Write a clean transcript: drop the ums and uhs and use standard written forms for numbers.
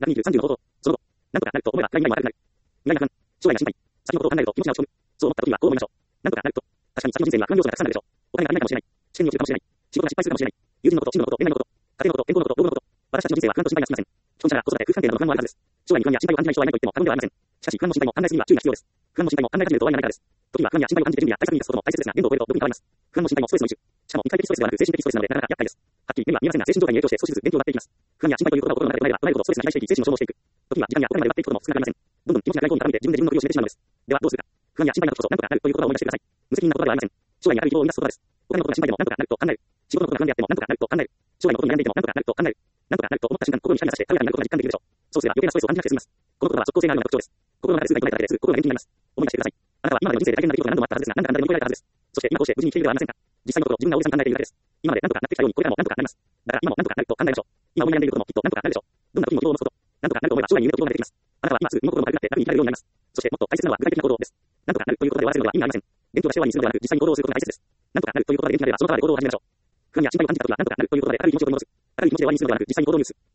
第20、30の冒頭、その後、なんとかなると思えば未来には悪くなる。未来が不安、将来が心配、先のことを考えると気持ちが落ち込む。そう思った時はこう思いましょう。なんとかなると、確かに先の人生には不安要素がたくさんあるでしょう。お金が足りないかもしれない。試験に落ちるかもしれない。仕事が失敗するかもしれない。友人のこと、チームのこと、恋愛のこと、家庭のこと、健康のこと、老後のこと。私たちの人生は不安と心配がつきません。既婚者が子育て、夫婦関係などの不安もあるはずです。将来に不安や心配を感じない人はいないと言っても過言ではありません。しかし不安も心配も考えすぎには注意が必要です。不安も心配も考え始めると終わりがないからです。時には不安や心配を感じて準備や対策に出すことも大切ですが、限度を超えると毒に変わります。不安も心配もストレスの一種。しかも肉体的ストレスではなく精神的ストレスなのでなかなか厄介です。はっきり目には見えませんが精神状態に影響して少しずつ勉強ができます。不安や心配という言葉を心の中で唱えれば唱えるほどストレスが肥大していき精神を消耗していく。時には時間やお金まで奪っていくことも少なくありません。どんどん気持ちが外交に傾いて自分で自分の首を絞めてしまうのです。ではどうするか。不安や心配な時こそなんとかなるという言葉を思い出してください。無責任な言葉ではありません。将来に明るい希望を生み出す言葉です。お金のことが心配でもなんとかなると考える。仕事のことが不安であってもなんとかなると考える。将来のことに悩んでいてもなんとかなると考える。なんとかなると思った瞬間心に光が差して軽やかになることが実感できるでしょう。そうすれば余計なストレスを感じなくて済みます。この言葉は即効性があるような特徴です。心の中で数が唱えただけですぐ心が元気になります。思い出してください。あなたは今までの人生で大変な出来事が何度もあったはずですが、なんだかんだで乗り越えられたはずです。そして今こうして無事に生きているではありませんか。実際のことを自分が大げさに考えているだけです。今までなんとかなってきたようにこれからもなんとかなります。だから今もなんとかなると考えましょう。今思い悩んでいることもきっとなんとかなるでしょう。どんな時も希望を持つこと。なんとかなると思えば将来に夢と希望が出てきます。あなたは今すぐ身の心も軽くなって楽に生きられるようになります。そしてもっと大切なのは具体的な行動です。なんとかなるということで終わらせるのは意味がありません。勉強は将来にするのではなく実際に行動をすることが大切です。なんとかなるということで元気になればその他で行動を始めましょう。不安や心配を感じた時はなんとかなるということで明るい気持ちを取り戻す。明るい気持ちで終わりにするのではなく実際に行動に移す。